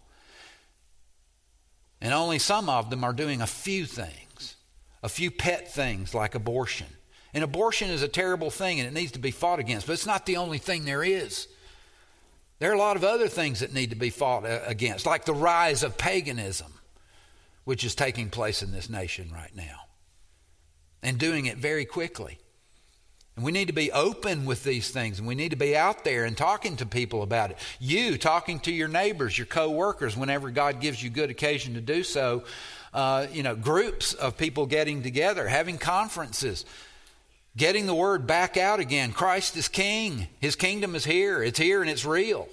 And only some of them are doing a few things, a few pet things like abortion. And abortion is a terrible thing and it needs to be fought against, but it's not the only thing there is. There are a lot of other things that need to be fought against, like the rise of paganism, which is taking place in this nation right now, and doing it very quickly. And we need to be open with these things, and we need to be out there and talking to people about it. You talking to your neighbors, your co-workers, whenever God gives you good occasion to do so. Groups of people getting together, having conferences, getting the word back out again. Christ is King. His kingdom is here. It's here and it's real.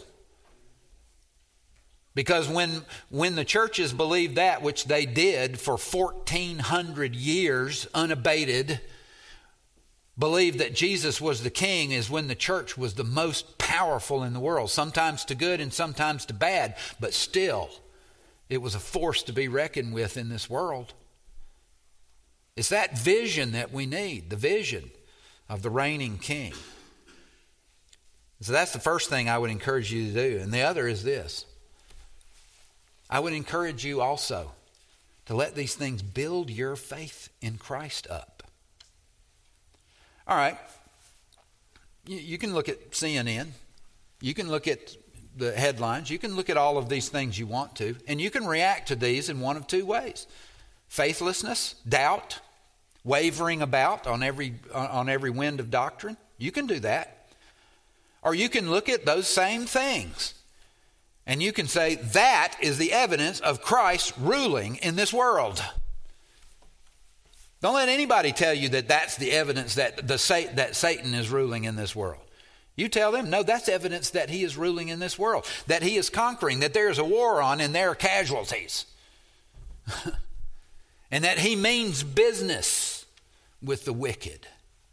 Because when the churches believed that, which they did for 1,400 years unabated, believed that Jesus was the King, is when the church was the most powerful in the world. Sometimes to good and sometimes to bad, but still, it was a force to be reckoned with in this world. It's that vision that we need, the vision of the reigning King. So that's the first thing I would encourage you to do. And the other is this. I would encourage you also to let these things build your faith in Christ up. All right. You can look at CNN. You can look at the headlines. You can look at all of these things you want to, and you can react to these in one of two ways. Faithlessness, doubt, wavering about on every wind of doctrine. You can do that. Or you can look at those same things and you can say that is the evidence of Christ ruling in this world. Don't let anybody tell you that that's the evidence that Satan is ruling in this world. You tell them, no, that's evidence that he is ruling in this world, that he is conquering, that there is a war on and there are casualties. And that he means business with the wicked.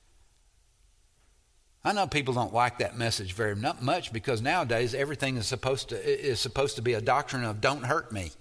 I know people don't like that message very much because nowadays everything is supposed to be a doctrine of don't hurt me.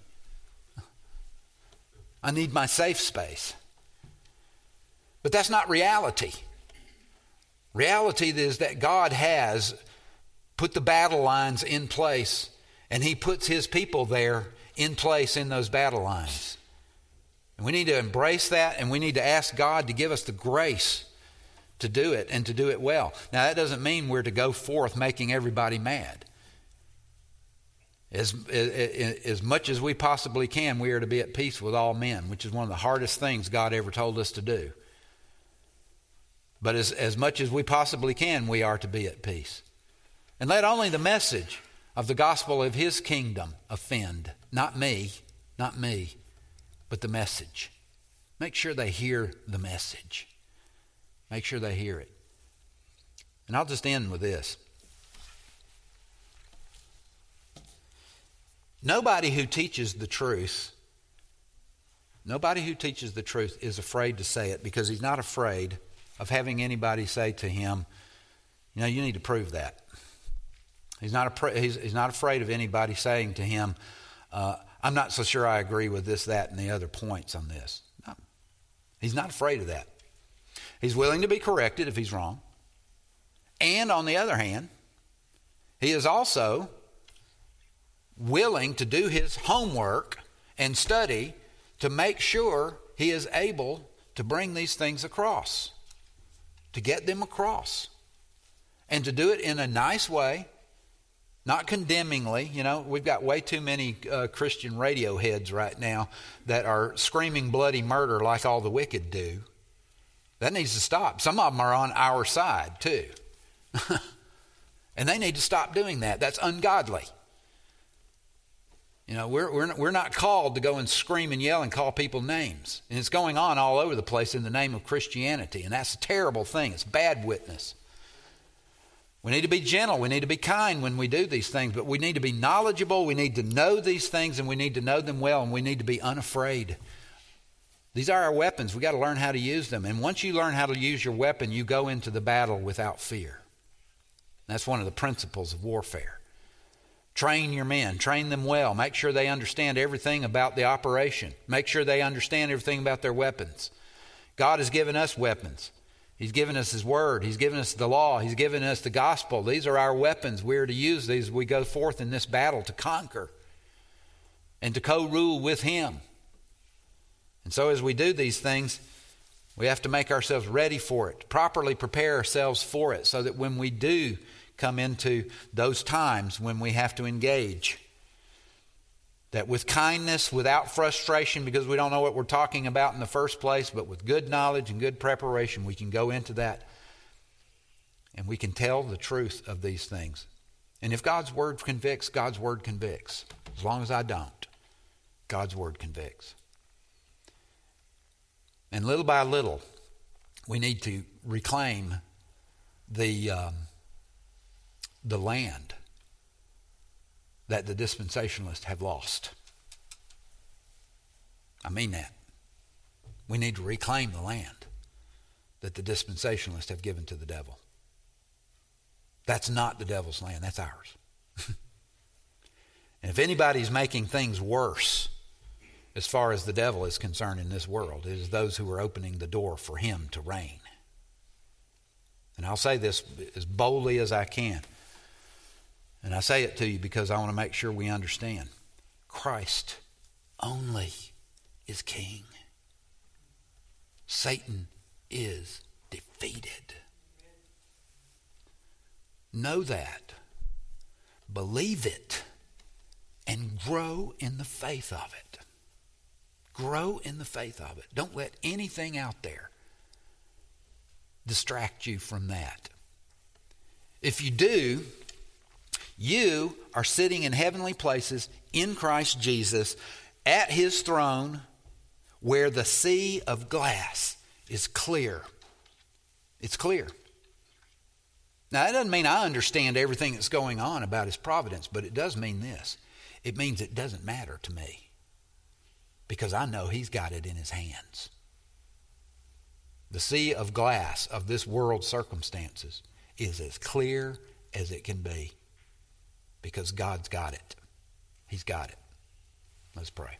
I need my safe space. But that's not reality. Reality is that God has put the battle lines in place, and he puts his people there in place in those battle lines. And we need to embrace that, and we need to ask God to give us the grace to do it and to do it well. Now, that doesn't mean we're to go forth making everybody mad. As much as we possibly can, we are to be at peace with all men, which is one of the hardest things God ever told us to do. But as much as we possibly can, we are to be at peace. And let only the message of the gospel of his kingdom offend. Not me, but the message. Make sure they hear the message. Make sure they hear it. And I'll just end with this. Nobody who teaches the truth is afraid to say it because he's not afraid of having anybody say to him, you know, you need to prove that. He's not afraid of anybody saying to him, I'm not so sure I agree with this, that, and the other points on this. No. He's not afraid of that. He's willing to be corrected if he's wrong. And on the other hand, he is also willing to do his homework and study to make sure he is able to bring these things across, to get them across, and to do it in a nice way, not condemningly. You know, we've got way too many Christian radio heads right now that are screaming bloody murder like all the wicked do. That needs to stop. Some of them are on our side too. And they need to stop doing that. That's ungodly. You know, we're not called to go and scream and yell and call people names. And it's going on all over the place in the name of Christianity. And that's a terrible thing. It's bad witness. We need to be gentle. We need to be kind when we do these things. But we need to be knowledgeable. We need to know these things, and we need to know them well. And we need to be unafraid. These are our weapons. We've got to learn how to use them. And once you learn how to use your weapon, you go into the battle without fear. That's one of the principles of warfare. Train your men. Train them well. Make sure they understand everything about the operation. Make sure they understand everything about their weapons. God has given us weapons. He's given us his word. He's given us the law. He's given us the gospel. These are our weapons. We are to use these as we go forth in this battle to conquer and to co-rule with him. And so as we do these things, we have to make ourselves ready for it, properly prepare ourselves for it, so that when we do come into those times when we have to engage, that with kindness, without frustration, because we don't know what we're talking about in the first place, but with good knowledge and good preparation, we can go into that and we can tell the truth of these things. And if God's word convicts, God's word convicts. As long as I don't, God's word convicts. And little by little, we need to reclaim the land that the dispensationalists have lost. I mean that. We need to reclaim the land that the dispensationalists have given to the devil. That's not the devil's land, that's ours. And if anybody's making things worse as far as the devil is concerned in this world, it is those who are opening the door for him to reign. And I'll say this as boldly as I can. And I say it to you because I want to make sure we understand. Christ only is king. Satan is defeated. Know that. Believe it and grow in the faith of it. Grow in the faith of it. Don't let anything out there distract you from that. If you do, you are sitting in heavenly places in Christ Jesus at his throne where the sea of glass is clear. It's clear. Now, that doesn't mean I understand everything that's going on about his providence, but it does mean this. It means it doesn't matter to me because I know he's got it in his hands. The sea of glass of this world's circumstances is as clear as it can be because God's got it. He's got it. Let's pray.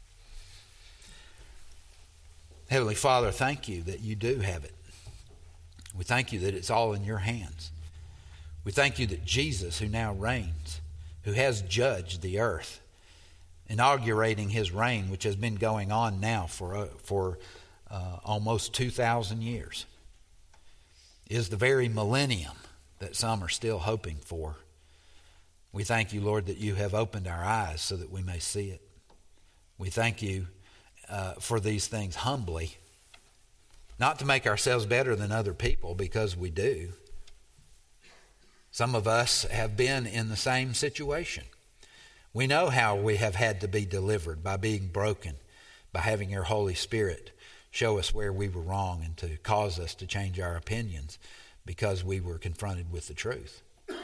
Heavenly Father, thank you that you do have it. We thank you that it's all in your hands. We thank you that Jesus, who now reigns, who has judged the earth, inaugurating his reign, which has been going on now for almost 2,000 years, is the very millennium that some are still hoping for. We thank you, Lord, that you have opened our eyes so that we may see it. We thank you for these things humbly, not to make ourselves better than other people, because we do. Some of us have been in the same situation. We know how we have had to be delivered by being broken, by having your Holy Spirit show us where we were wrong and to cause us to change our opinions because we were confronted with the truth.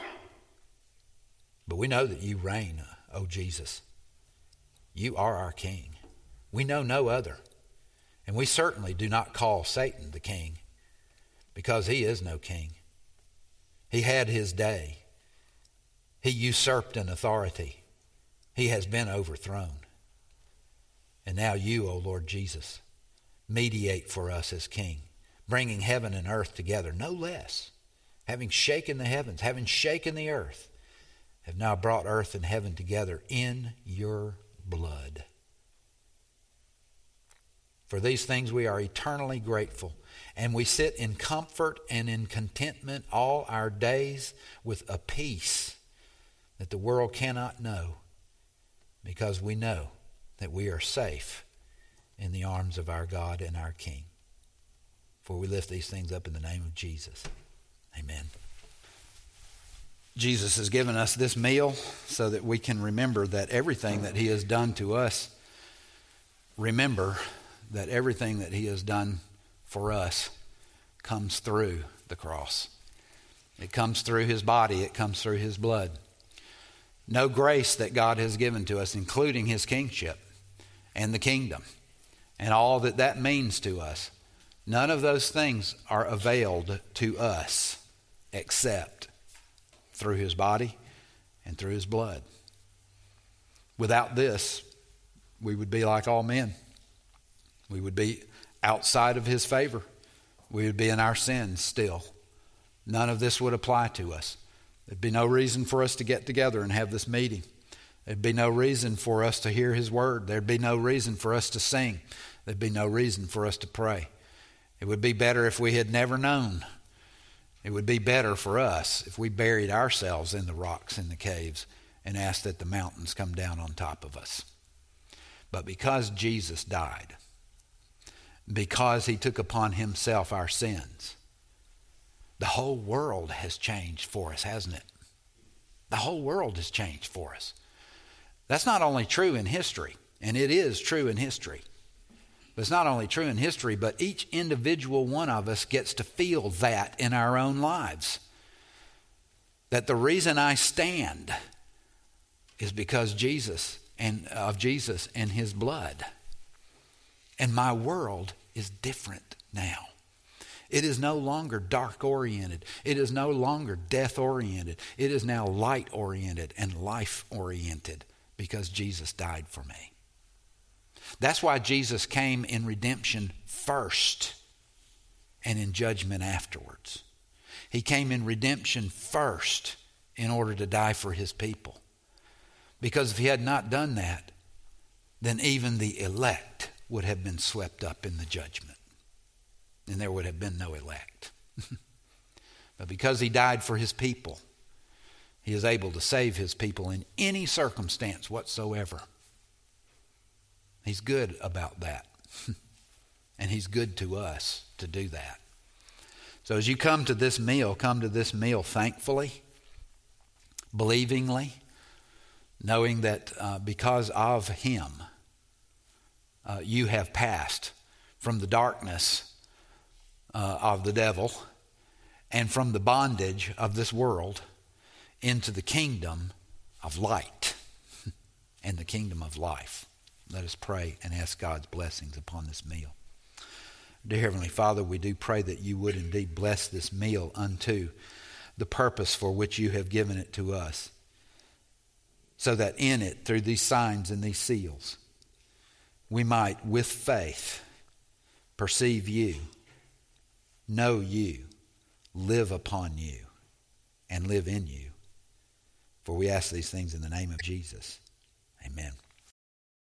But we know that you reign, O Jesus. You are our King. We know no other. And we certainly do not call Satan the king because he is no king. He had his day. He usurped an authority. He has been overthrown. And now you, O Lord Jesus, mediate for us as King, bringing heaven and earth together, no less. Having shaken the heavens, having shaken the earth, have now brought earth and heaven together in your blood. For these things we are eternally grateful, and we sit in comfort and in contentment all our days with a peace that the world cannot know, because we know that we are safe in the arms of our God and our King. For we lift these things up in the name of Jesus. Amen. Jesus has given us this meal so that we can remember that everything that he has done to us, remember that everything that he has done for us comes through the cross. It comes through his body. It comes through his blood. No grace that God has given to us, including his kingship and the kingdom and all that that means to us, none of those things are availed to us except through his body and through his blood. Without this, we would be like all men. We would be outside of his favor. We would be in our sins still. None of this would apply to us. There'd be no reason for us to get together and have this meeting. There'd be no reason for us to hear his word. There'd be no reason for us to sing. There'd be no reason for us to pray. It would be better if we had never known. It would be better for us if we buried ourselves in the rocks in the caves and asked that the mountains come down on top of us. But because Jesus died, because he took upon himself our sins, the whole world has changed for us, hasn't it? The whole world has changed for us. That's not only true in history, and it is true in history, but it's not only true in history, but each individual one of us gets to feel that in our own lives. That the reason I stand is because of Jesus and his blood. And my world is different now. It is no longer dark-oriented. It is no longer death-oriented. It is now light-oriented and life-oriented because Jesus died for me. That's why Jesus came in redemption first and in judgment afterwards. He came in redemption first in order to die for his people. Because if he had not done that, then even the elect would have been swept up in the judgment. And there would have been no elect. But because he died for his people, He is able to save his people in any circumstance whatsoever. He's good about that. And he's good to us to do that. So as you come to this meal thankfully, believingly, knowing that because of him, you have passed from the darkness of the devil and from the bondage of this world into the kingdom of light and the kingdom of life. Let us pray and ask God's blessings upon this meal. Dear Heavenly Father, we do pray that you would indeed bless this meal unto the purpose for which you have given it to us, so that in it, through these signs and these seals, we might, with faith, perceive you, know you, live upon you, and live in you. For we ask these things in the name of Jesus. Amen.